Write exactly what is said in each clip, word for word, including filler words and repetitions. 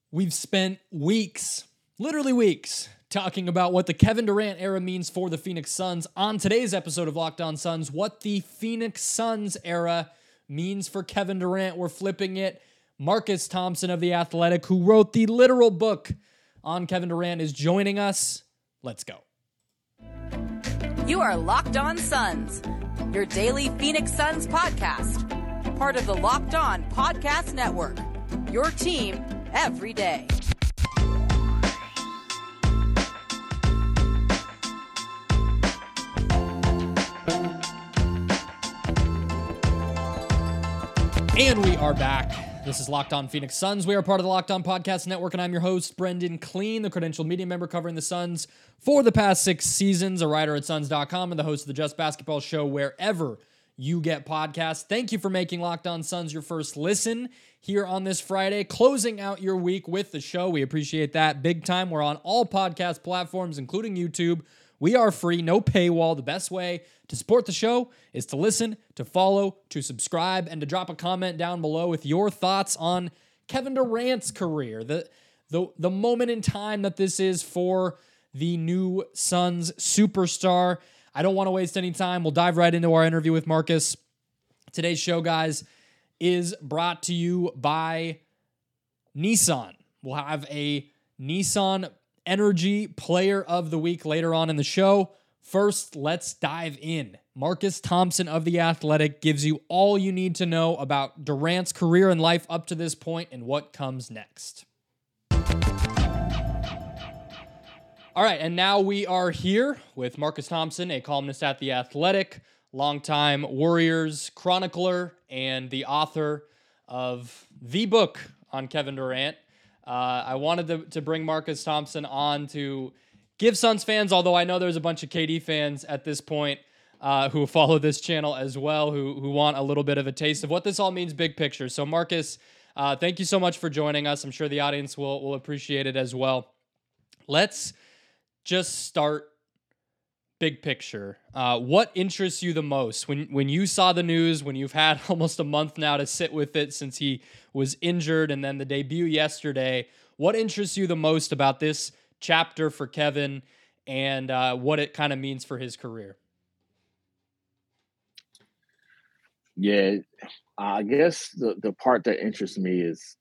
We've spent weeks, literally weeks, talking about what the Kevin Durant era means for the Phoenix Suns. On today's episode of Locked On Suns, what the Phoenix Suns era means for Kevin Durant. We're flipping it. Marcus Thompson of The Athletic, who wrote the literal book on Kevin Durant, is joining us. Let's go. You are Locked On Suns, your daily Phoenix Suns podcast. Part of the Locked On Podcast Network, your team every day. And we are back. This is Locked On Phoenix Suns. We are part of the Locked On Podcast Network, and I'm your host, Brendan Clean, the credentialed media member covering the Suns for the past six seasons, a writer at Suns dot com, and the host of the Just Basketball Show wherever you get podcasts. Thank you for making Locked On Suns your first listen here on this Friday, closing out your week with the show. We appreciate that big time. We're on all podcast platforms, including YouTube. We are free, no paywall. The best way to support the show is to listen, to follow, to subscribe, and to drop a comment down below with your thoughts on Kevin Durant's career, the, the, the moment in time that this is for the new Suns superstar. I don't want to waste any time. We'll dive right into our interview with Marcus. Today's show, guys, is brought to you by Nissan. We'll have a Nissan Energy Player of the Week later on in the show. First, let's dive in. Marcus Thompson of The Athletic gives you all you need to know about Durant's career and life up to this point and what comes next. All right, and now we are here with Marcus Thompson, a columnist at The Athletic, longtime Warriors chronicler, and the author of the book on Kevin Durant. Uh, I wanted to, to bring Marcus Thompson on to give Suns fans, although I know there's a bunch of K D fans at this point uh, who follow this channel as well, who, who want a little bit of a taste of what this all means big picture. So Marcus, uh, thank you so much for joining us. I'm sure the audience will, will appreciate it as well. Let's just start big picture. Uh, what interests you the most when when you saw the news, when you've had almost a month now to sit with it since he was injured and then the debut yesterday? What interests you the most about this chapter for Kevin and uh, what it kind of means for his career? Yeah, I guess the, the part that interests me is,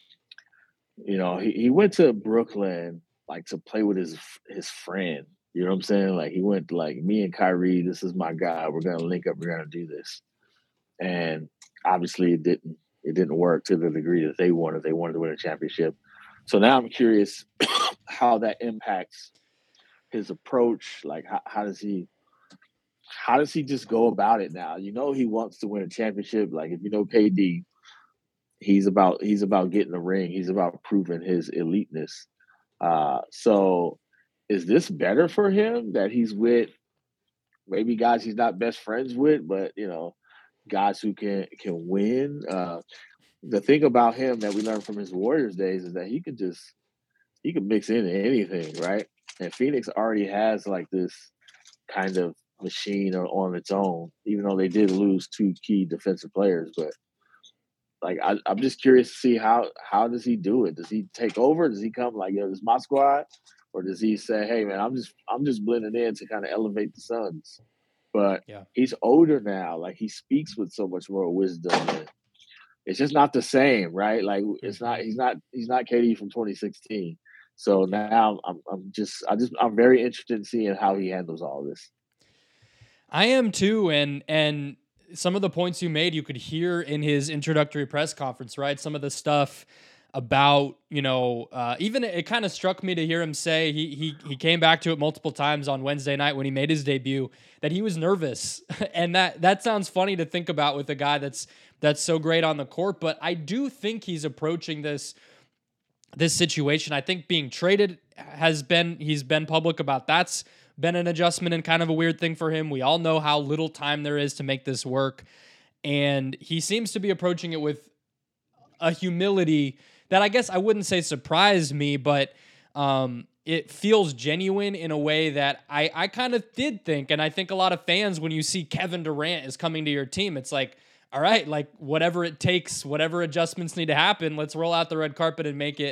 you know, he, he went to Brooklyn like to play with his his friend. You know what I'm saying? Like he went like, me and Kyrie, this is my guy. We're gonna link up. We're gonna do this. And obviously, it didn't. It didn't work to the degree that they wanted. They wanted to win a championship. So now I'm curious how that impacts his approach. Like, how, how does he? How does he just go about it now? You know, he wants to win a championship. Like, if you know K D, he's about he's about getting the ring. He's about proving his eliteness. Uh, so. Is this better for him that he's with maybe guys he's not best friends with, but, you know, guys who can can win? Uh, the thing about him that we learned from his Warriors days is that he could just he could mix in anything, right? And Phoenix already has like this kind of machine on, on its own, even though they did lose two key defensive players. But like I, I'm just curious to see how how does he do it? Does he take over? Does he come like, yo, this is my squad? Or does he say, hey, man, I'm just I'm just blending in to kind of elevate the Suns? But yeah. He's older now. Like, he speaks with so much more wisdom. And it's just not the same, right? Like, it's not he's not he's not K D from twenty sixteen. So now I'm I'm just I just I'm very interested in seeing how he handles all this. I am too, and and some of the points you made, you could hear in his introductory press conference, right? Some of the stuff about, you know, uh, even it, it kind of struck me to hear him say, he he he came back to it multiple times on Wednesday night when he made his debut, that he was nervous. And that that sounds funny to think about with a guy that's that's so great on the court, but I do think he's approaching this this situation. I think being traded has been, he's been public about that's been an adjustment and kind of a weird thing for him. We all know how little time there is to make this work. And he seems to be approaching it with a humility that I guess I wouldn't say surprised me, but um, it feels genuine in a way that I, I kind of did think. And I think a lot of fans, when you see Kevin Durant is coming to your team, it's like, all right, like whatever it takes, whatever adjustments need to happen, let's roll out the red carpet and make it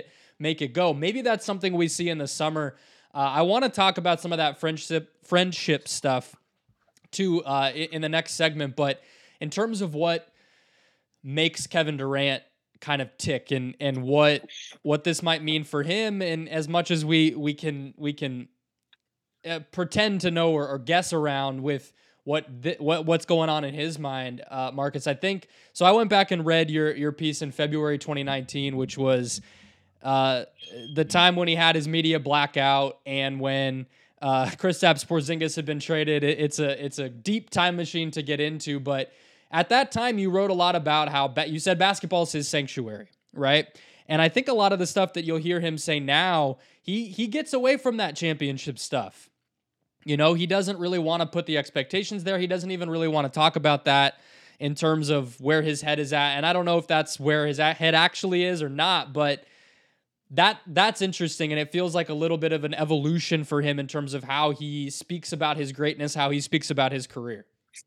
make it go. Maybe that's something we see in the summer. Uh, I want to talk about some of that friendship friendship stuff too uh, in the next segment, but in terms of what makes Kevin Durant kind of tick and and what what this might mean for him, and as much as we we can we can uh, pretend to know or, or guess around with what th- what what's going on in his mind, uh, Marcus, I think so. I went back and read your your piece in February twenty nineteen, which was uh, the time when he had his media blackout and when uh, Kristaps Porzingis had been traded. It, it's a it's a deep time machine to get into, but at that time you wrote a lot about how ba- you said basketball is his sanctuary, right? And I think a lot of the stuff that you'll hear him say now, he he gets away from that championship stuff. You know, he doesn't really want to put the expectations there. He doesn't even really want to talk about that in terms of where his head is at. And I don't know if that's where his head actually is or not, but that that's interesting. And it feels like a little bit of an evolution for him in terms of how he speaks about his greatness, how he speaks about his career.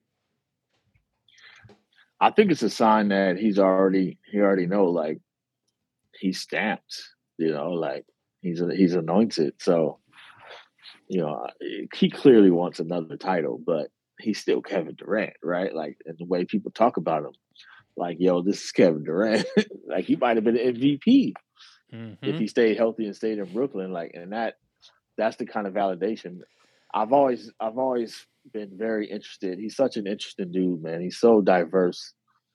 I think it's a sign that he's already, he already know, like, he's stamped, you know, like he's, he's anointed. So, you know, he clearly wants another title, but he's still Kevin Durant, right? Like, and the way people talk about him, like, yo, this is Kevin Durant. Like, he might have been an M V P mm-hmm. if he stayed healthy and stayed in Brooklyn. Like, and that that's the kind of validation. I've always I've always been very interested. He's such an interesting dude, man. He's so diverse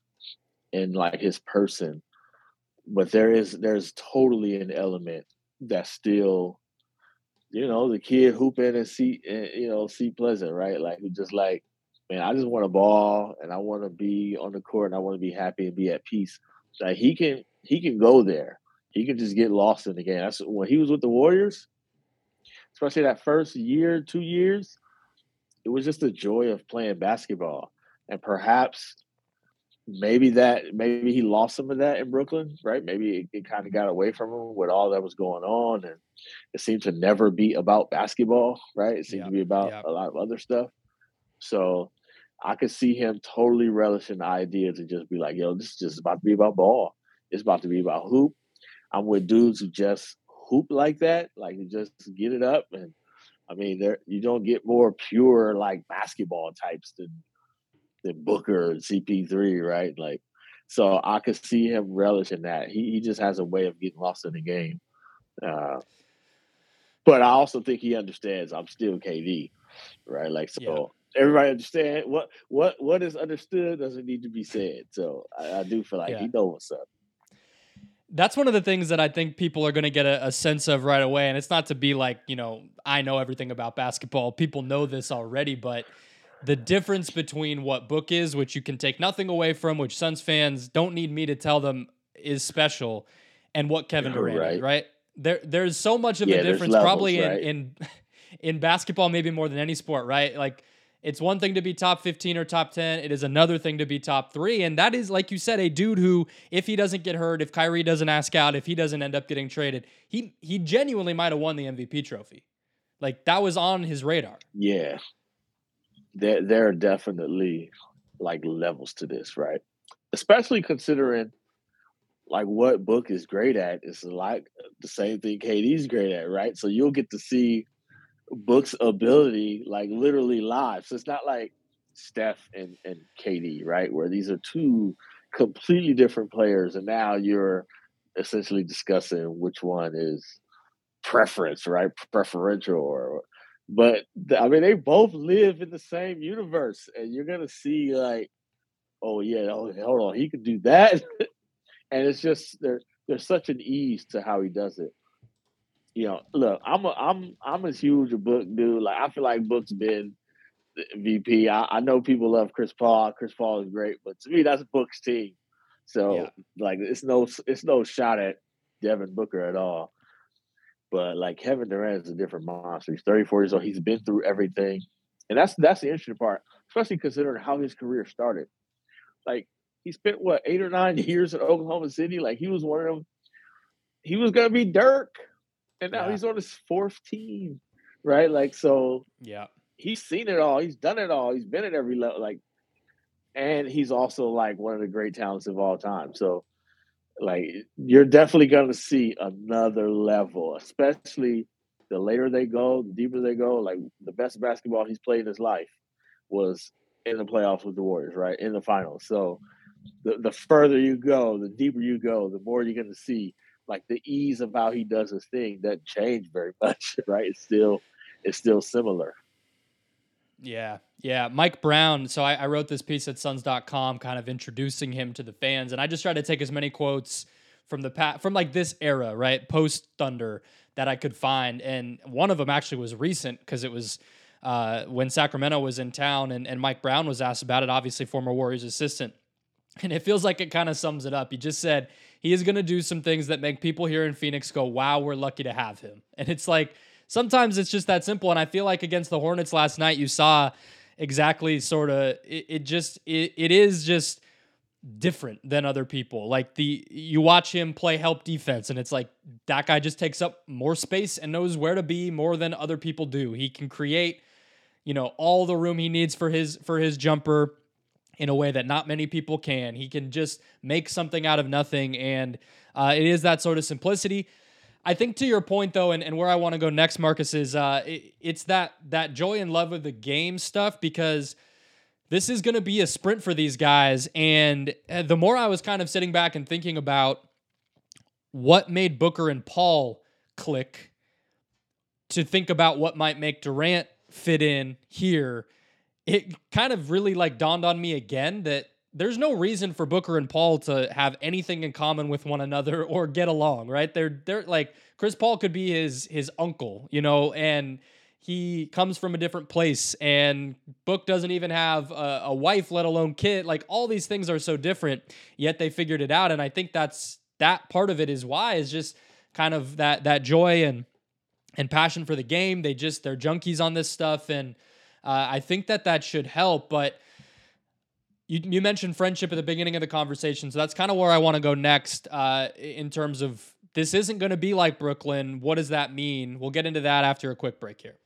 in like his person, but there is there's totally an element that's still, you know, the kid hooping and see, you know, see pleasant, right? Like, who just like, man, I just want a ball and I want to be on the court and I want to be happy and be at peace. Like, he can, he can go there. He can just get lost in the game. That's when he was with the Warriors, especially that first year, two years. It was just the joy of playing basketball, and perhaps maybe that, maybe he lost some of that in Brooklyn, right? Maybe it, it kind of got away from him with all that was going on, and it seemed to never be about basketball, right? It seemed yep. to be about yep. a lot of other stuff. So I could see him totally relishing the idea to just be like, yo, this is just about to be about ball. It's about to be about hoop. I'm with dudes who just hoop like that, like who just get it up. And I mean, there you don't get more pure like basketball types than than Booker and C P three, right? Like, so I could see him relishing that. He he just has a way of getting lost in the game. Uh, but I also think he understands I'm still K D, right? Like, so yeah. everybody understand what what what is understood doesn't need to be said. So I, I do feel like yeah. he knows what's up. That's one of the things that I think people are going to get a, a sense of right away. And it's not to be like, you know, I know everything about basketball. People know this already, but the difference between what Book is, which you can take nothing away from, which Suns fans don't need me to tell them is special, and what Kevin Durant right. is, right? There, there's so much of yeah, a difference levels, probably right? in, in in basketball, maybe more than any sport, right? Like, it's one thing to be top fifteen or top ten. It is another thing to be top three. And that is, like you said, a dude who, if he doesn't get hurt, if Kyrie doesn't ask out, if he doesn't end up getting traded, he he genuinely might have won the M V P trophy. Like, that was on his radar. Yeah. There, there are definitely, like, levels to this, right? Especially considering, like, what Book is great at is, like, the same thing K D's great at, right? So you'll get to see Book's ability, like, literally live. So it's not like Steph and, and K D, right? Where these are two completely different players, and now you're essentially discussing which one is preference, right? Preferential. Or, but, I mean, they both live in the same universe, and you're going to see, like, oh, yeah, hold on, he could do that. And it's just, there, there's such an ease to how he does it. You know, look, I'm a, I'm I'm as huge a Book dude. Like, I feel like Book's been the M V P. I, I know people love Chris Paul. Chris Paul is great, but to me, that's Book's team. So, yeah. like, it's no it's no shot at Devin Booker at all. But like, Kevin Durant is a different monster. He's thirty-four years old. He's been through everything, and that's that's the interesting part, especially considering how his career started. Like, he spent what eight or nine years in Oklahoma City. Like, he was one of them. He was gonna be Dirk. And now yeah. he's on his fourth team, right? Like, so yeah, he's seen it all. He's done it all. He's been at every level. Like, and he's also like one of the great talents of all time. So like you're definitely going to see another level, especially the later they go, the deeper they go. Like the best basketball he's played in his life was in the playoffs with the Warriors, right? In the finals. So the, the further you go, the deeper you go, the more you're going to see like the ease of how he does his thing doesn't change very much, right? It's still, it's still similar. Yeah. Yeah. Mike Brown. So I, I wrote this piece at Suns dot com kind of introducing him to the fans. And I just tried to take as many quotes from the past, from like this era, right? Post Thunder that I could find. And one of them actually was recent because it was uh, when Sacramento was in town and, and Mike Brown was asked about it, obviously former Warriors assistant. And it feels like it kind of sums it up. He just said he is going to do some things that make people here in Phoenix go, wow, we're lucky to have him. And it's like, sometimes it's just that simple. And I feel like against the Hornets last night, you saw exactly sort of, it, it just, it, it is just different than other people. Like the, you watch him play help defense and it's like, that guy just takes up more space and knows where to be more than other people do. He can create, you know, all the room he needs for his, for his jumper in a way that not many people can. He can just make something out of nothing. And uh, it is that sort of simplicity. I think to your point, though, and, and where I want to go next, Marcus, is uh, it, it's that that joy and love of the game stuff, because this is going to be a sprint for these guys. And the more I was kind of sitting back and thinking about what made Booker and Paul click, to think about what might make Durant fit in here, it kind of really like dawned on me again that there's no reason for Booker and Paul to have anything in common with one another or get along, right? They're they're like Chris Paul could be his his uncle, you know, and he comes from a different place, and Book doesn't even have a, a wife, let alone kid. Like all these things are so different, yet they figured it out. And I think that's that part of it is why is just kind of that that joy and and passion for the game. They just they're junkies on this stuff, and uh, I think that that should help, but. You, you mentioned friendship at the beginning of the conversation, so that's kind of where I want to go next uh, in terms of this isn't going to be like Brooklyn. What does that mean? We'll get into that after a quick break here.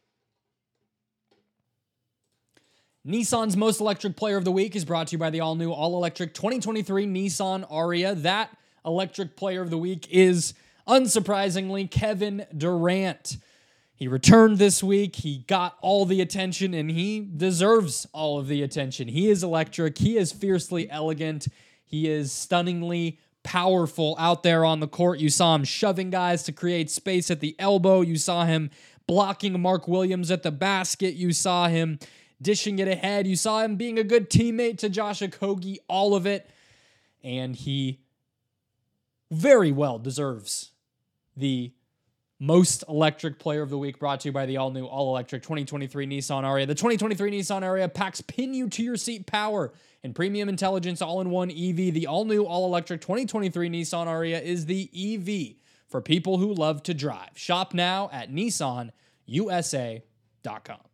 Nissan's Most Electric Player of the Week is brought to you by the all-new, all-electric twenty twenty-three Nissan Ariya. That Electric Player of the Week is, unsurprisingly, Kevin Durant. He returned this week. He got all the attention, and he deserves all of the attention. He is electric. He is fiercely elegant. He is stunningly powerful out there on the court. You saw him shoving guys to create space at the elbow. You saw him blocking Mark Williams at the basket. You saw him dishing it ahead. You saw him being a good teammate to Josh Okogie, all of it. And he very well deserves the Most Electric Player of the Week, brought to you by the all-new, all-electric twenty twenty-three Nissan Ariya. The twenty twenty-three Nissan Ariya packs pin-you-to-your-seat power and premium intelligence all-in-one E V. The all-new, all-electric twenty twenty-three Nissan Ariya is the E V for people who love to drive. Shop now at Nissan U S A dot com.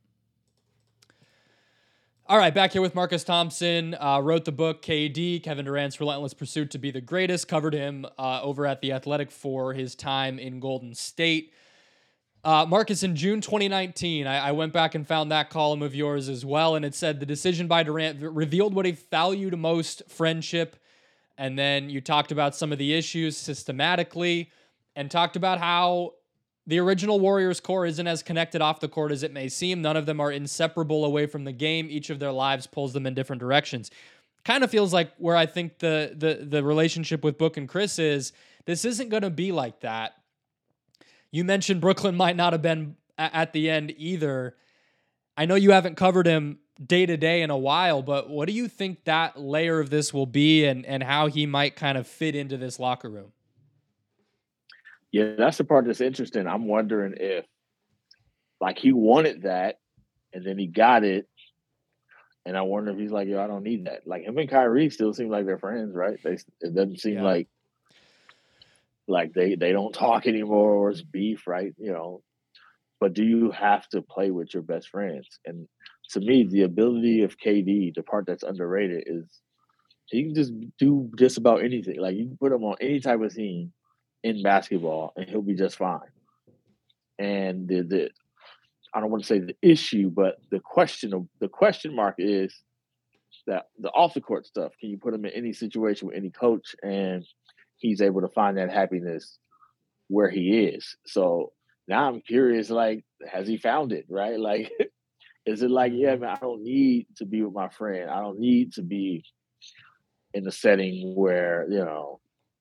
All right, back here with Marcus Thompson. Uh, wrote the book, K D, Kevin Durant's Relentless Pursuit to be the Greatest. Covered him uh, over at The Athletic for his time in Golden State. Uh, Marcus, in June twenty nineteen, I, I went back and found that column of yours as well, and it said the decision by Durant revealed what he valued most, friendship, and then you talked about some of the issues systematically and talked about how the original Warriors core isn't as connected off the court as it may seem. None of them are inseparable away from the game. Each of their lives pulls them in different directions. Kind of feels like where I think the the the relationship with Book and Chris is, this isn't going to be like that. You mentioned Brooklyn might not have been a- at the end either. I know you haven't covered him day to day in a while, but what do you think that layer of this will be, and, and how he might kind of fit into this locker room? Yeah, that's the part that's interesting. I'm wondering if, like, he wanted that, and then he got it, and I wonder if he's like, yo, I don't need that. Like, him and Kyrie still seem like they're friends, right? They it doesn't seem yeah. like like they they don't talk anymore or it's beef, right? You know, but do you have to play with your best friends? And to me, the ability of K D, the part that's underrated, is he can just do just about anything. Like, you can put him on any type of team in basketball and he'll be just fine. And the, the I don't want to say the issue, but the question of the question mark is that the off the court stuff. Can you put him in any situation with any coach? And he's able to find that happiness where he is. So now I'm curious, like, has he found it, right? Like, is it like, yeah, Mhm. man, I don't need to be with my friend. I don't need to be in a setting where, you know,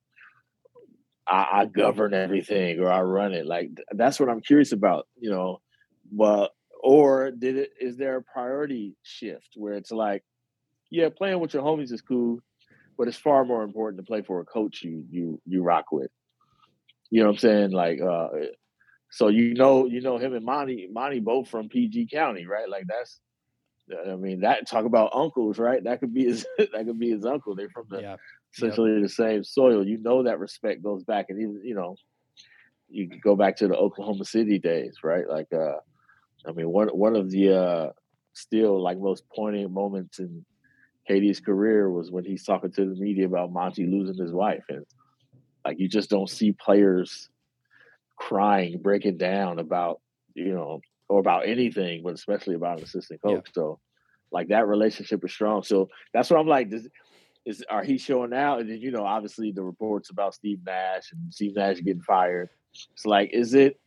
I, I govern everything or I run it. Like, th- that's what I'm curious about, you know. But, or did it, is there a priority shift where it's like, yeah, playing with your homies is cool, but it's far more important to play for a coach you you you rock with. You know what I'm saying? Like, uh, so you know, you know him and Monty, Monty both from P G County, right? Like that's, I mean, that talk about uncles, right? That could be his, that could be his uncle. They're from the Yeah. Yep. essentially the same soil. You know that respect goes back, and even you know, you could go back to the Oklahoma City days, right? Like, uh, I mean, one one of the uh, still like most poignant moments in K D's career was when he's talking to the media about Monty losing his wife, and like you just don't see players crying, breaking down about, you know, or about anything, but especially about an assistant Yeah. coach. So, like that relationship is strong. So that's what I'm like. Does, is are he showing out? And then you know, obviously the reports about Steve Nash and Steve Nash getting fired. It's like, is it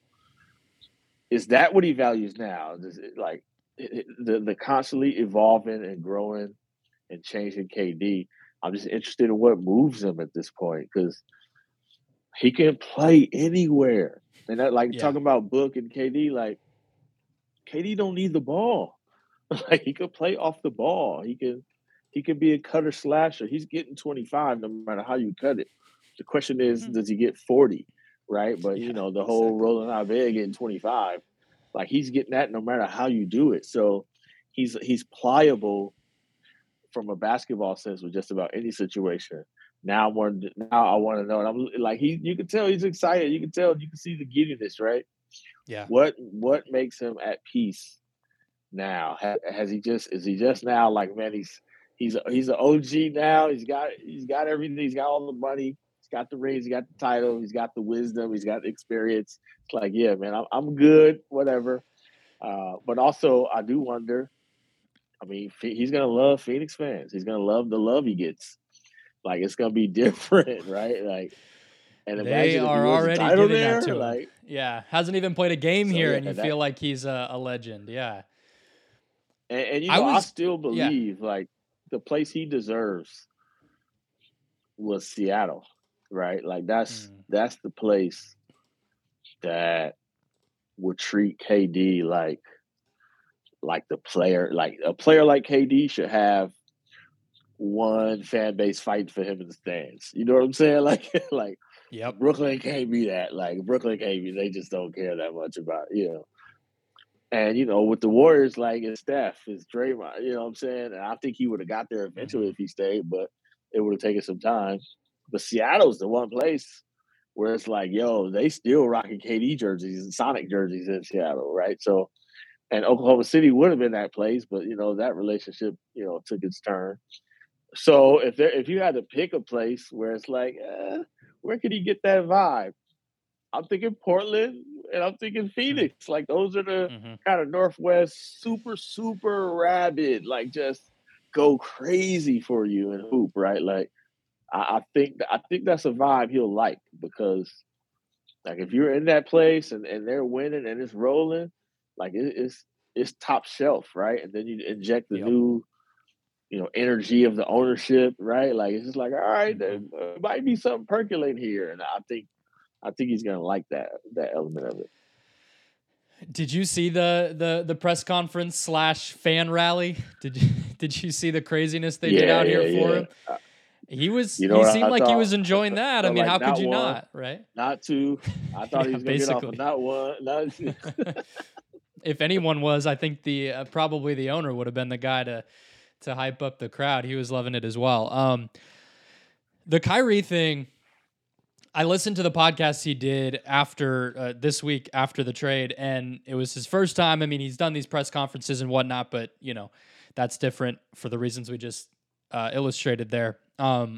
is that what he values now? Does it like it, the the constantly evolving and growing and changing K D? I'm just interested in what moves him at this point because he can play anywhere. And that, like Yeah. talking about Book and K D, like K D don't need the ball. Like he could play off the ball. He can he can be a cutter slasher. He's getting twenty-five no matter how you cut it. The question is, Mhm. does he get forty? Right. But you Yeah. know, the whole Exactly. rolling out bed getting twenty-five, like he's getting that no matter how you do it. So he's he's pliable from a basketball sense with just about any situation. Now I want now I want to know. And I'm like he you can tell he's excited. You can tell you can see the giddiness, right? Yeah. What what makes him at peace now? Ha- Has he just is he just now like man he's he's he's an O G now. He's got he's got everything. He's got all the money. He's got the rings. He's got the title. He's got the wisdom. He's got the experience. It's like yeah, man, I'm I'm good. Whatever. Uh, but also I do wonder. I mean, he's gonna love Phoenix fans. He's gonna love the love he gets. Like it's gonna be different, right? Like, and They imagine if he are wins the already title giving that there. to him. Like, Yeah. Hasn't even played a game so here, yeah, and you that feel like he's a, a legend. Yeah. and, and you I know, I was, still yeah. believe like the place he deserves was Seattle, right? Like that's Mm. that's the place that would treat K D like like the player, like a player like K D should have one fan base fighting for him in the stands. You know what I'm saying? Like like Yep. Brooklyn can't be that. Like Brooklyn can't be. They just don't care that much about you know. And you know, with the Warriors, like it's Steph, it's Draymond. You know what I'm saying? And I think he would have got there eventually Hmm. if he stayed, but it would have taken some time. But Seattle's the one place where it's like, yo, they still rocking K D jerseys and Sonic jerseys in Seattle, right? So, and Oklahoma City would have been that place, but you know that relationship, you know, took its turn. So if there, if you had to pick a place where it's like, eh, where could he get that vibe? I'm thinking Portland and I'm thinking Phoenix. Like those are the Mm-hmm. kind of Northwest super, super rabid, like just go crazy for you and hoop, right? Like I, I think I think that's a vibe he'll like because like if you're in that place and, and they're winning and it's rolling, like it, it's it's top shelf, right? And then you inject the Yep. new, you know, energy of the ownership, right? Like it's just like, all right, Mm-hmm. there might be something percolating here. And I think I think he's gonna like that that element of it. Did you see the the the press conference slash fan rally? Did you did you see the craziness they did Yeah, out here yeah, for yeah. him? He was You know he what seemed I like he thought? was enjoying I that. I felt mean, like how could not you one, not, right? not two. I thought he Yeah, was gonna get off of basically. not one, not two. If anyone was, I think the uh, probably the owner would have been the guy to to hype up the crowd. He was loving it as well. Um, the Kyrie thing, I listened to the podcast he did after uh, this week after the trade, and it was his first time. I mean, he's done these press conferences and whatnot, but you know, that's different for the reasons we just uh, illustrated there. Um,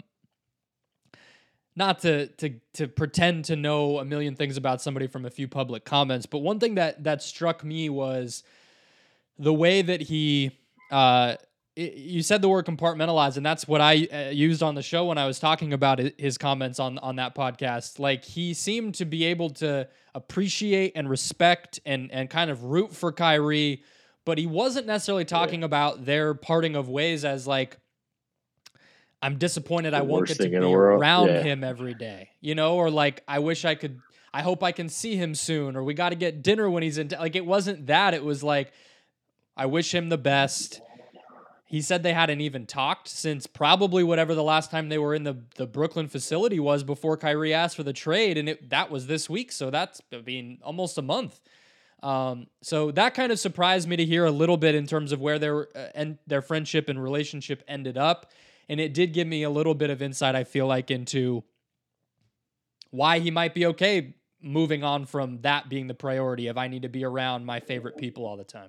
not to to to pretend to know a million things about somebody from a few public comments, but one thing that that struck me was the way that he uh, you said the word compartmentalize, and that's what I uh, used on the show when I was talking about his comments on, on that podcast. Like, he seemed to be able to appreciate and respect and, and kind of root for Kyrie, but he wasn't necessarily talking yeah. about their parting of ways as like, I'm disappointed the I won't get to be around yeah. him every day, you know, or like, I wish I could, I hope I can see him soon, or we got to get dinner when he's in, t-. like, it wasn't that. It was like, I wish him the best. He said they hadn't even talked since probably whatever the last time they were in the, the Brooklyn facility was before Kyrie asked for the trade, and it, that was this week, so that's been almost a month. Um, so that kind of surprised me to hear a little bit in terms of where their uh, and their friendship and relationship ended up, and it did give me a little bit of insight, I feel like, into why he might be okay moving on from that being the priority of I need to be around my favorite people all the time.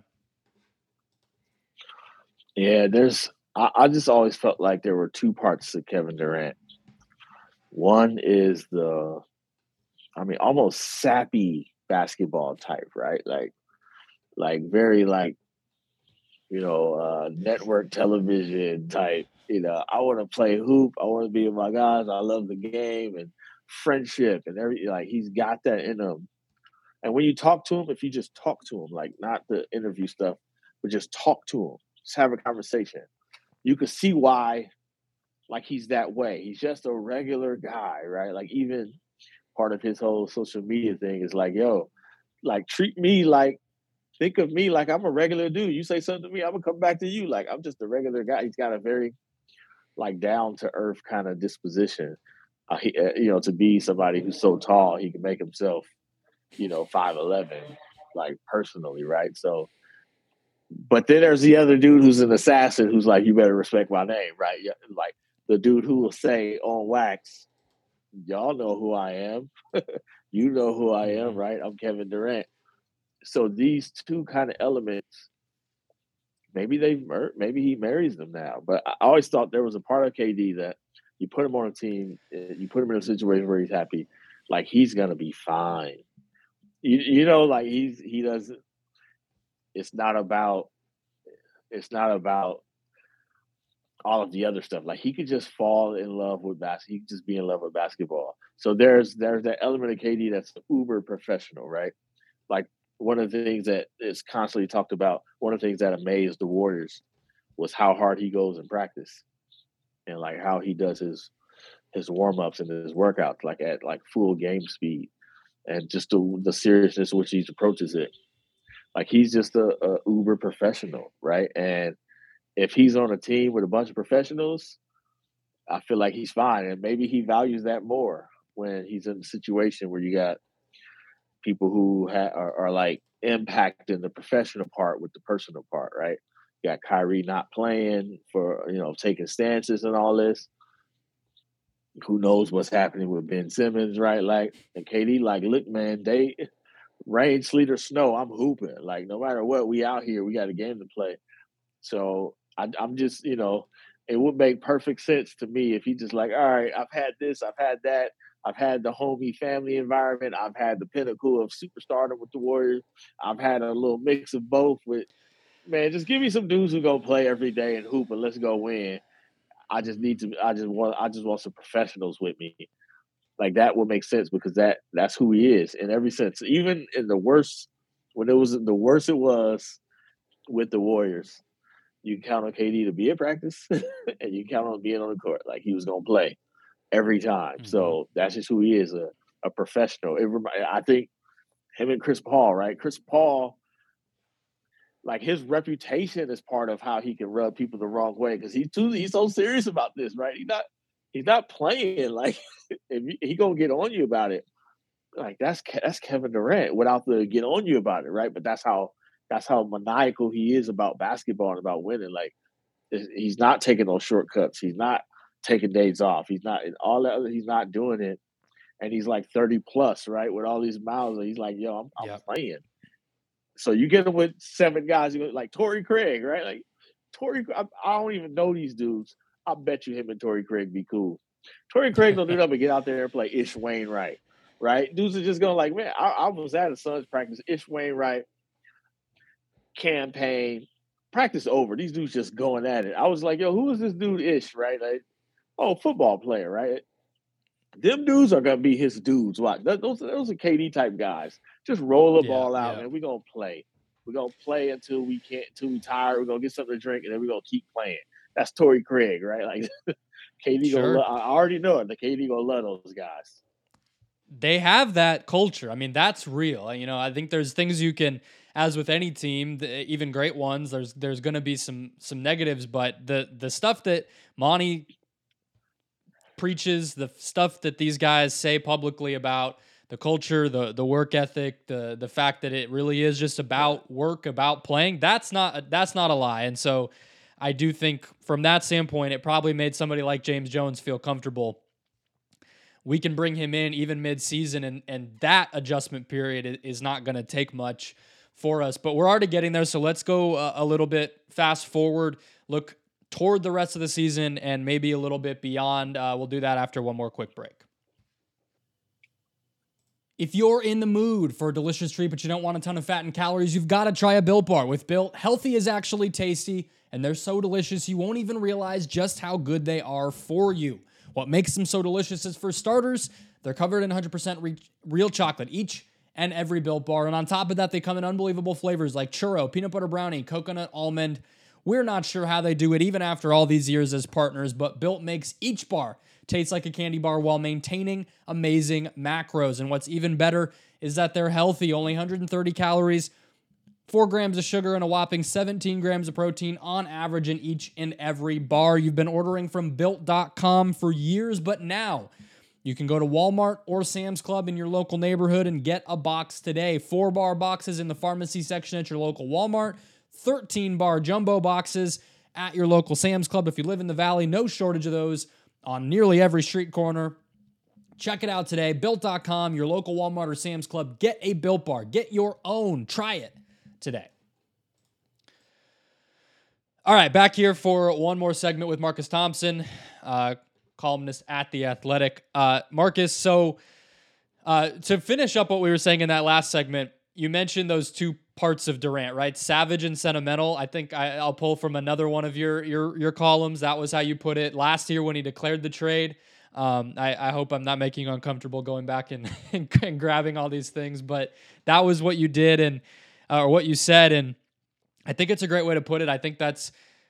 Yeah, there's. I, I just always felt like there were two parts to Kevin Durant. One is the, I mean, almost sappy basketball type, right? Like, like very like, you know, uh, network television type. You know, I want to play hoop. I want to be with my guys. I love the game and friendship and every. Like, he's got that in him. And when you talk to him, if you just talk to him, like not the interview stuff, but just talk to him. Just have a conversation. You could see why, like, he's that way. He's just a regular guy, right? Like, even part of his whole social media thing is like, yo, like, treat me like, think of me like I'm a regular dude. You say something to me, I'm gonna come back to you. Like, I'm just a regular guy. He's got a very, like, down to earth kind of disposition. Uh, he, uh, you know, to be somebody who's so tall, he can make himself, you know, five eleven, like, personally, right? So. But then there's the other dude who's an assassin who's like, you better respect my name, right? Yeah, like the dude who will say on wax, y'all know who I am. You know who I am, right? I'm Kevin Durant. So these two kind of elements, maybe they maybe he marries them now. But I always thought there was a part of K D that you put him on a team, you put him in a situation where he's happy, like he's gonna be fine. You, you know, like he's he doesn't. It's not about it's not about all of the other stuff. Like he could just fall in love with basketball. He could just be in love with basketball. So there's there's that element of K D that's uber professional, right? Like one of the things that is constantly talked about, one of the things that amazed the Warriors was how hard he goes in practice and like how he does his his warm-ups and his workouts like at like full game speed and just the, the seriousness with which he approaches it. Like he's just a, a uber professional, right? And if he's on a team with a bunch of professionals, I feel like he's fine. And maybe he values that more when he's in a situation where you got people who ha- are, are like impacting the professional part with the personal part, right? You got Kyrie not playing for, you know, taking stances and all this. Who knows what's happening with Ben Simmons, right? Like, and K D, like, look, man, they rain, sleet, or snow, I'm hooping. Like, no matter what, we out here, we got a game to play. So I, I'm just, you know, it would make perfect sense to me if he just like, all right, I've had this, I've had that, I've had the homie family environment, I've had the pinnacle of superstardom with the Warriors, I've had a little mix of both with, man, just give me some dudes who go play every day and hoop and let's go win. I just need to, I just want, I just want some professionals with me. Like that would make sense because that that's who he is in every sense. Even in the worst, when it was the worst it was with the Warriors, you can count on K D to be at practice and you count on being on the court. Like he was going to play every time. Mm-hmm. So that's just who he is, a, a professional. It rem- I think him and Chris Paul, right? Chris Paul, like his reputation is part of how he can rub people the wrong way because he's too he's so serious about this, right? He's not he's not playing like if he, he gonna get on you about it. Like that's that's Kevin Durant without the get on you about it, right? But that's how that's how maniacal he is about basketball and about winning. Like he's not taking those shortcuts. He's not taking days off. He's not all that. Other, he's not doing it. And he's like thirty plus, right? With all these miles, he's like, yo, I'm, I'm yep. playing. So you get him with seven guys like Torrey Craig, right? Like Torrey, I, I don't even know these dudes. I bet you him and Torrey Craig be cool. Torrey Craig gonna do nothing but get out there and play Ish Wainwright, right? Dudes are just gonna like, man, I, I was at a Suns practice. Ish Wainwright, campaign, practice over. These dudes just going at it. I was like, yo, who is this dude Ish, right? Like, oh, football player, right? Them dudes are gonna be his dudes. Watch. Those, those are K D type guys. Just roll the Yeah, ball out yeah. and we're gonna play. We're gonna play until we can't until we tired. We're gonna get something to drink and then we're gonna keep playing. That's Torrey Craig, right? Like K D Sure. gonna love, I already know it. The K D gonna love those guys. They have that culture. I mean, that's real. You know, I think there's things you can, as with any team, even great ones, there's there's going to be some some negatives, but the the stuff that Monty preaches, the stuff that these guys say publicly about the culture, the the work ethic, the the fact that it really is just about work, about playing, that's not that's not a lie. And so I do think from that standpoint, it probably made somebody like James Jones feel comfortable. We can bring him in even mid-season, and, and that adjustment period is not going to take much for us. But we're already getting there, so let's go a, a little bit fast forward, look toward the rest of the season, and maybe a little bit beyond. Uh, we'll do that after one more quick break. If you're in the mood for a delicious treat, but you don't want a ton of fat and calories, you've got to try a Built Bar. With Built, healthy is actually tasty, and they're so delicious you won't even realize just how good they are for you. What makes them so delicious is, for starters, they're covered in one hundred percent re- real chocolate, each and every Built Bar. And on top of that, they come in unbelievable flavors like churro, peanut butter brownie, coconut almond. We're not sure how they do it even after all these years as partners, but Built makes each bar taste like a candy bar while maintaining amazing macros. And what's even better is that they're healthy, only one hundred thirty calories, four grams of sugar, and a whopping seventeen grams of protein on average in each and every bar. You've been ordering from Built dot com for years, but now you can go to Walmart or Sam's Club in your local neighborhood and get a box today. Four bar boxes in the pharmacy section at your local Walmart, thirteen bar jumbo boxes at your local Sam's Club. If you live in the Valley, no shortage of those on nearly every street corner. Check it out today, Built dot com, your local Walmart or Sam's Club. Get a Built Bar. Get your own. Try it today. All right, back here for one more segment with Marcus Thompson, uh, columnist at The Athletic. Uh, Marcus, so uh, to finish up what we were saying in that last segment, you mentioned those two parts of Durant, right? Savage and sentimental. I think I, I'll pull from another one of your your your columns. That was how you put it last year when he declared the trade. Um, I, I hope I'm not making you uncomfortable going back and, and, and grabbing all these things, but that was what you did and uh, or what you said, and I think it's a great way to put it. I think that's,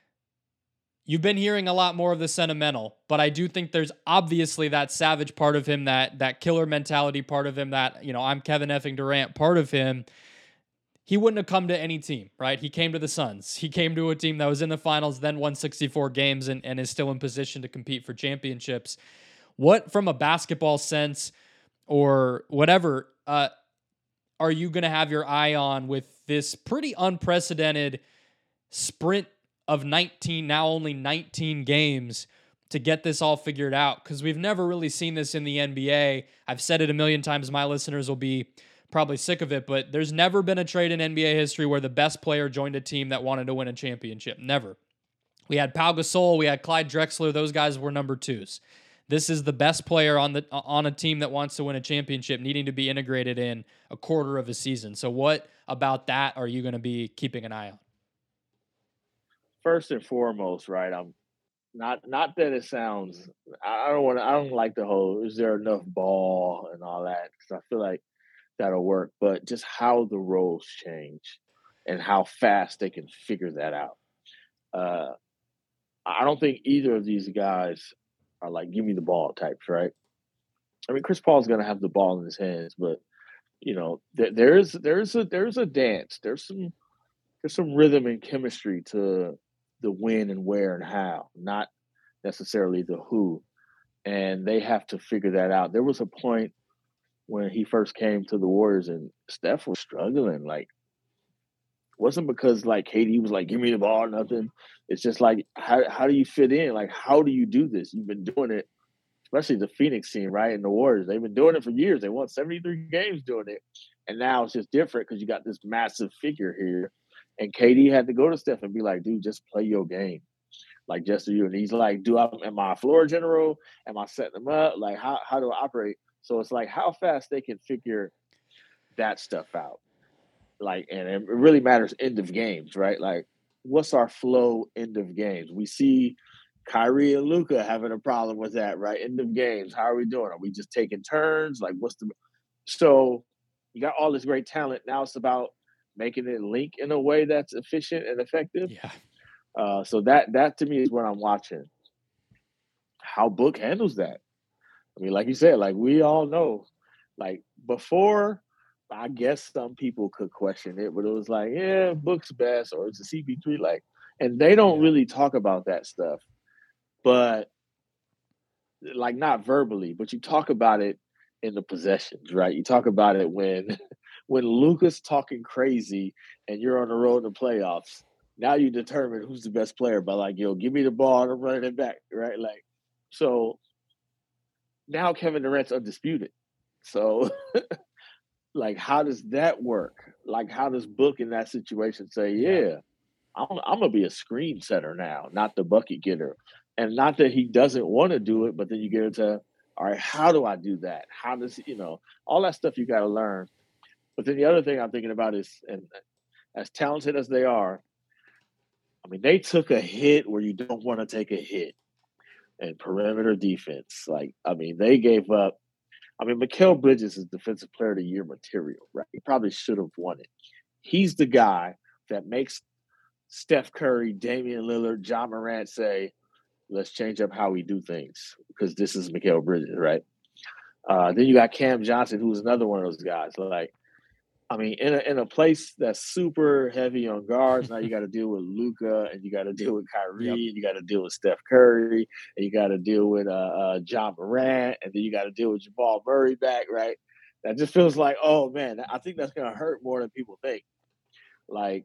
you've been hearing a lot more of the sentimental, but I do think there's obviously that savage part of him, that that killer mentality part of him, that, you know, I'm Kevin effing Durant part of him. He wouldn't have come to any team, right? He came to the Suns. He came to a team that was in the finals, then won sixty-four games and, and is still in position to compete for championships. What, from a basketball sense or whatever, uh, are you going to have your eye on with this pretty unprecedented sprint of nineteen, now only nineteen games to get this all figured out? Because we've never really seen this in the N B A. I've said it a million times. My listeners will be probably sick of it, but there's never been a trade in N B A history where the best player joined a team that wanted to win a championship. Never. We had Pau Gasol, we had Clyde Drexler. Those guys were number twos. This is the best player on the on a team that wants to win a championship needing to be integrated in a quarter of a season. So what about that are you going to be keeping an eye on? First and foremost, right, I'm not not that it sounds, I don't want to, I don't like the whole, is there enough ball and all that, because I feel like that'll work, but just how the roles change and how fast they can figure that out. Uh, I don't think either of these guys are like, give me the ball types, right? I mean, Chris Paul's going to have the ball in his hands, but you know, there, there's there's a there's a dance. There's some there's some rhythm and chemistry to the when and where and how, not necessarily the who. And they have to figure that out. There was a point when he first came to the Warriors and Steph was struggling. Like, it wasn't because like K D was like, give me the ball or nothing. It's just like, how how do you fit in? Like, how do you do this? You've been doing it, especially the Phoenix team, right? And the Warriors, they've been doing it for years. They won seventy-three games doing it. And now it's just different because you got this massive figure here. And K D had to go to Steph and be like, dude, just play your game. Like, just you. And he's like, do I, am I a floor general? Am I setting them up? Like, how, how do I operate? So it's like how fast they can figure that stuff out. Like, and it really matters end of games, right? Like, what's our flow end of games? We see Kyrie and Luka having a problem with that, right? End of games. How are we doing? Are we just taking turns? Like, what's the so you got all this great talent. Now it's about making it link in a way that's efficient and effective. Yeah. Uh, so that that to me is what I'm watching. How Book handles that. I mean, like you said, like we all know, like before, I guess some people could question it, but it was like, yeah, Book's best, or it's a C P three, like, and they don't Yeah. really talk about that stuff, but like not verbally, but you talk about it in the possessions, right? You talk about it when when Luka's talking crazy and you're on the road in the playoffs. Now you determine who's the best player by like, yo, give me the ball and I'm running it back, right? Like, so now Kevin Durant's undisputed. So, like, how does that work? Like, how does Book in that situation say, yeah, yeah I'm, I'm going to be a screen setter now, not the bucket getter? And not that he doesn't want to do it, but then you get into, all right, how do I do that? How does, you know, all that stuff you got to learn. But then the other thing I'm thinking about is, and as talented as they are, I mean, they took a hit where you don't want to take a hit. And perimeter defense, like, I mean, they gave up. I mean, Mikal Bridges is Defensive Player of the Year material, right? He probably should have won it. He's the guy that makes Steph Curry, Damian Lillard, Ja Morant say, let's change up how we do things because this is Mikal Bridges, right? Uh, then you got Cam Johnson, who's another one of those guys. Like, I mean, in a, in a place that's super heavy on guards, now you got to deal with Luka, and you got to deal with Kyrie, yep. and you got to deal with Steph Curry, and you got to deal with uh, uh, Ja Morant, and then you got to deal with Jamal Murray back, right? That just feels like, oh, man, I think that's going to hurt more than people think. Like,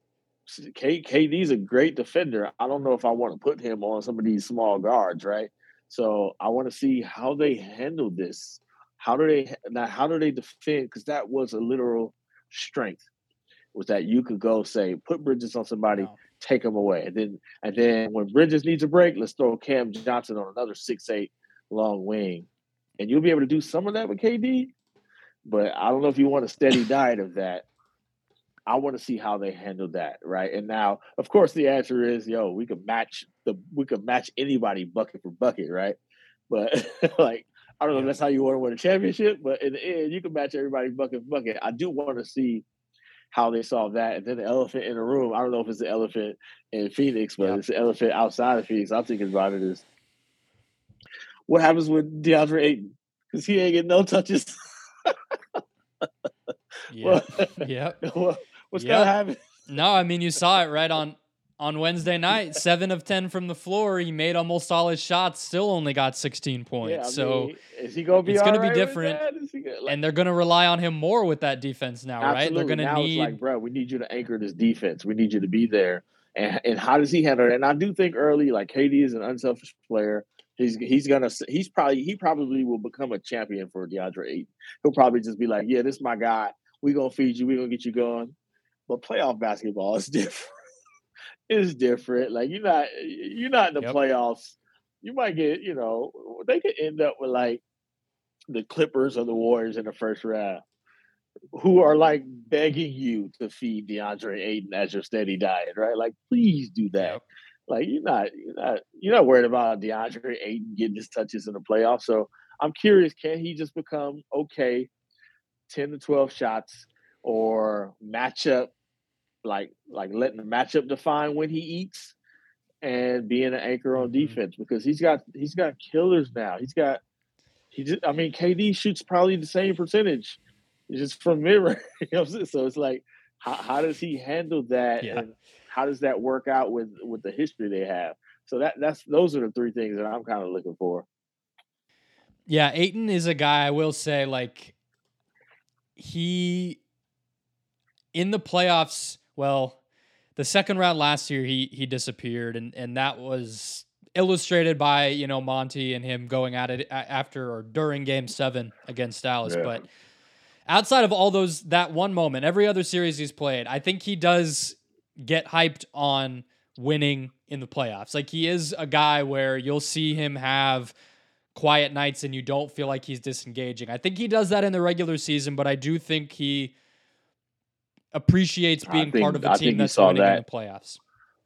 K- KD's a great defender. I don't know if I want to put him on some of these small guards, right? So I want to see how they handle this. How do they now? How do they defend? Because that was a literal strength. Was that you could go say, put Bridges on somebody, wow. take him away, and then and then when Bridges needs a break, let's throw Cam Johnson on another six eight long wing, and you'll be able to do some of that with K D. But I don't know if you want a steady diet of that. I want to see how they handle that, right? And now, of course, the answer is, yo, we could match the we could match anybody bucket for bucket, right? But like. I don't know if that's how you want to win a championship, but in the end, you can match everybody bucket for bucket. I do want to see how they solve that. And then the elephant in the room, I don't know if it's the elephant in Phoenix, but yep. it's the elephant outside of Phoenix. I'm thinking about it is what happens with DeAndre Ayton? Because he ain't getting no touches. yeah. yeah. What, what's yep. going to happen? No, I mean, you saw it right on On Wednesday night, seven of ten from the floor. He made almost all his shots, still only got sixteen points. Yeah, I so mean, is he gonna be it's going right to be different. Gonna, like, and they're going to rely on him more with that defense now, absolutely. right? They're going to now need. It's like, bro, we need you to anchor this defense. We need you to be there. And and how does he handle it? And I do think early, like K D is an unselfish player. He's he's gonna he's probably he probably will become a champion for DeAndre Ayton. He'll probably just be like, yeah, this is my guy. We gonna feed you. We gonna get you going. But playoff basketball is different. It's different. Like you're not you're not in the yep. playoffs. You might get, you know, they could end up with like the Clippers or the Warriors in the first round, who are like begging you to feed DeAndre Ayton as your steady diet, right? Like, please do that. Yep. Like you're not you're not you're not worried about DeAndre Ayton getting his touches in the playoffs. So I'm curious, can he just become okay, ten to twelve shots or matchup? Like, like letting the matchup define when he eats, and being an anchor on mm-hmm. defense because he's got he's got killers now. He's got he just I mean K D shoots probably the same percentage, just from mid-range. You know what I'm saying? So it's like, how, how does he handle that, yeah. and how does that work out with with the history they have? So that that's those are the three things that I'm kind of looking for. Yeah, Ayton is a guy I will say like he in the playoffs. Well, the second round last year, he he disappeared, and, and that was illustrated by, you know, Monty and him going at it after or during Game Seven against Dallas. Yeah. But outside of all those, that one moment, every other series he's played, I think he does get hyped on winning in the playoffs. Like he is a guy where you'll see him have quiet nights and you don't feel like he's disengaging. I think he does that in the regular season, but I do think he appreciates being think, part of a I team that's winning that. in the playoffs.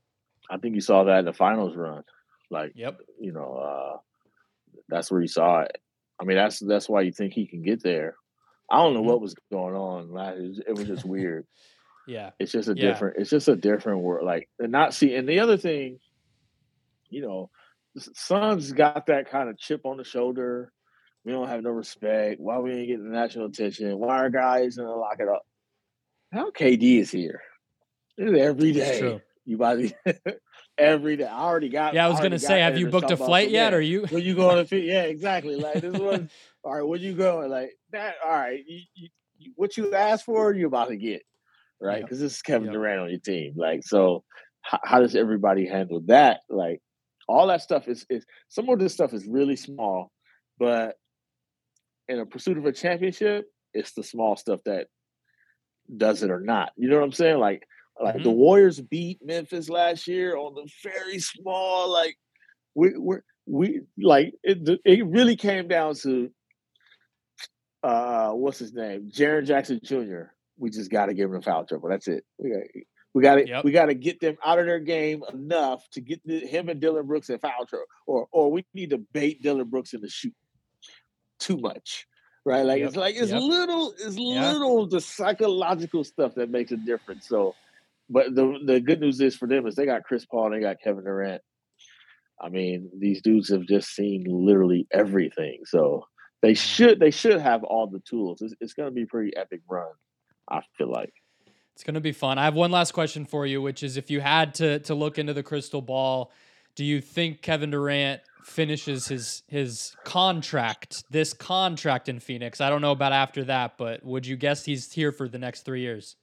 I think you saw that in the finals run. Like, Yep. you know, uh, that's where you saw it. I mean, that's that's why you think he can get there. I don't know Mm-hmm. what was going on. Like, it was, it was just weird. Yeah. It's just a Yeah. different. It's just a different world. Like, and not see. And the other thing, you know, the Suns got that kind of chip on the shoulder. We don't have no respect. Why we ain't getting the national attention? Why our guys gonna lock it up? How K D is here? It's every It's day. true. You about to every day. I already got. Yeah, I was already gonna say, got have there you to booked a talk about flight some, yet? yeah, Or you? when you going to? Yeah, exactly. Like this was all right. When you going? Like that? All right. You, you, you, what you asked for, you about to get right? Yep. Because this is Kevin Yep. Durant on your team. Like, so how, how does everybody handle that? Like, all that stuff is is some of this stuff is really small, but in a pursuit of a championship, it's the small stuff that does it or not. You know what I'm saying? Like, like the Mhm. Warriors beat Memphis last year on the very small. Like, we we we like it. It really came down to uh, what's his name, Jaren Jackson Junior We just got to give him a foul trouble. That's it. We got we got to Yep. we got to get them out of their game enough to get the, him and Dylan Brooks in foul trouble, or or we need to bait Dylan Brooks in the shoot too much. Right, like Yep. it's like it's Yep. little, it's Yeah. little the psychological stuff that makes a difference. So, but the the good news is for them is they got Chris Paul and they got Kevin Durant. I mean, these dudes have just seen literally everything. So they should they should have all the tools. It's, it's going to be a pretty epic run, I feel like. It's going to be fun. I have one last question for you, which is if you had to to look into the crystal ball, do you think Kevin Durant finishes his his contract, this contract in Phoenix? I don't know about after that, but would you guess he's here for the next three years?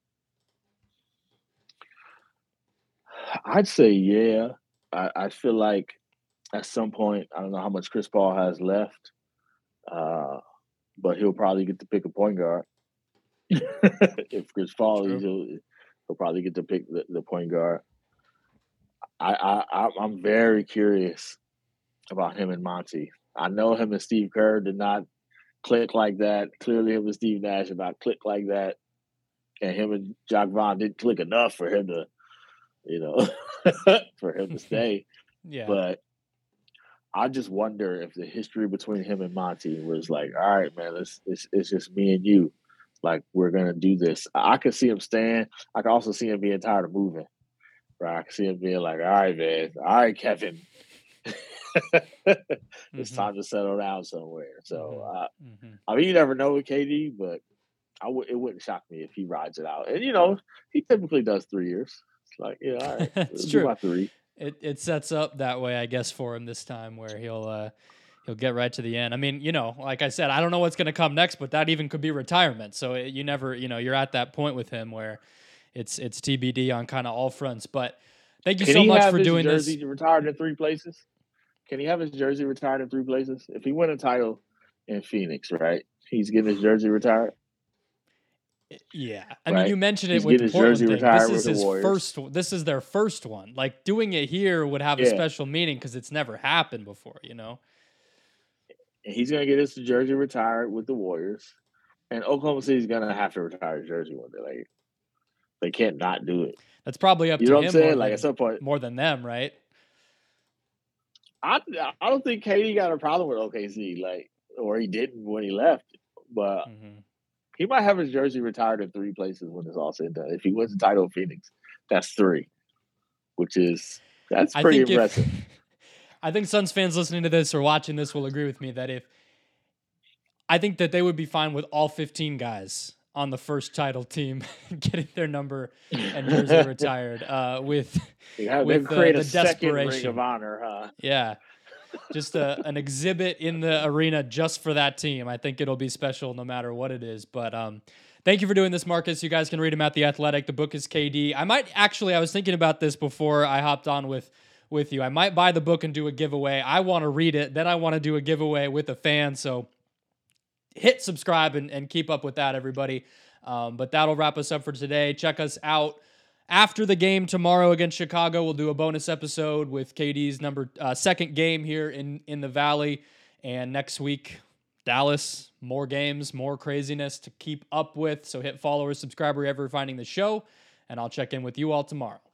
I'd say yeah. I, I feel like at some point, I don't know how much Chris Paul has left, uh, but he'll probably get to pick a point guard. If Chris Paul True. is, he'll, he'll probably get to pick the, the point guard. I, I I'm very curious about him and Monty. I know him and Steve Kerr did not click like that. Clearly, him and Steve Nash did not click like that, and him and Jacques Vaughn didn't click enough for him to, you know, for him to stay. Yeah. But I just wonder if the history between him and Monty was like, all right, man, it's it's, it's just me and you. Like, we're gonna do this. I could see him staying. I could also see him being tired of moving. Right? I could see him being like, all right, man, all right, Kevin. It's Mhm. time to settle down somewhere. So, Mhm. uh, Mhm. I mean, you never know with K D, but I w- it wouldn't shock me if he rides it out. And, you know, he typically does three years. It's like, yeah, all right, It's let's do true. my three. It it sets up that way, I guess, for him this time, where he'll uh, he'll get right to the end. I mean, you know, like I said, I don't know what's going to come next, but that even could be retirement. So it, you never, you know, you're at that point with him where it's it's T B D on kind of all fronts. But thank you Can so he much have for his doing jersey this. retired in three places? Can he have his jersey retired in three places? If he win a title in Phoenix, right? He's getting his jersey retired, Yeah, I mean, right? you mentioned it He's with getting the his Portland jersey thing. This retired is with the his Warriors. first. This is their first one. Like doing it here would have a Yeah. special meaning because it's never happened before. You know. And he's gonna get his jersey retired with the Warriors. And Oklahoma City's gonna have to retire his jersey one day. Like, they can't not do it. That's probably up You to know what I'm him more saying? Like, than at some point, more than them, right? I I don't think K D got a problem with O K C, like, or he didn't when he left. But hmm he might have his jersey retired in three places when it's all said and done. If he wins the title of Phoenix, that's three, which is that's I pretty think impressive. if I think Suns fans listening to this or watching this will agree with me that if I think that they would be fine with all fifteen guys on the first title team getting their number and jersey retired uh, with Yeah, with they've the, created the a second Ring desperation. of Honor, huh? Yeah, just a, an exhibit in the arena just for that team. I think it'll be special no matter what it is. But um, thank you for doing this, Marcus. You guys can read him at The Athletic. The book is K D. I might actually, I was thinking about this before I hopped on with with you. I might buy the book and do a giveaway. I want to read it. Then I want to do a giveaway with a fan. So hit subscribe and, and keep up with that, everybody. Um, but that'll wrap us up for today. Check us out after the game tomorrow against Chicago. We'll do a bonus episode with K D's number uh, second game here in, in the Valley. And next week, Dallas, more games, more craziness to keep up with. So hit follow or subscribe wherever you're finding the show. And I'll check in with you all tomorrow.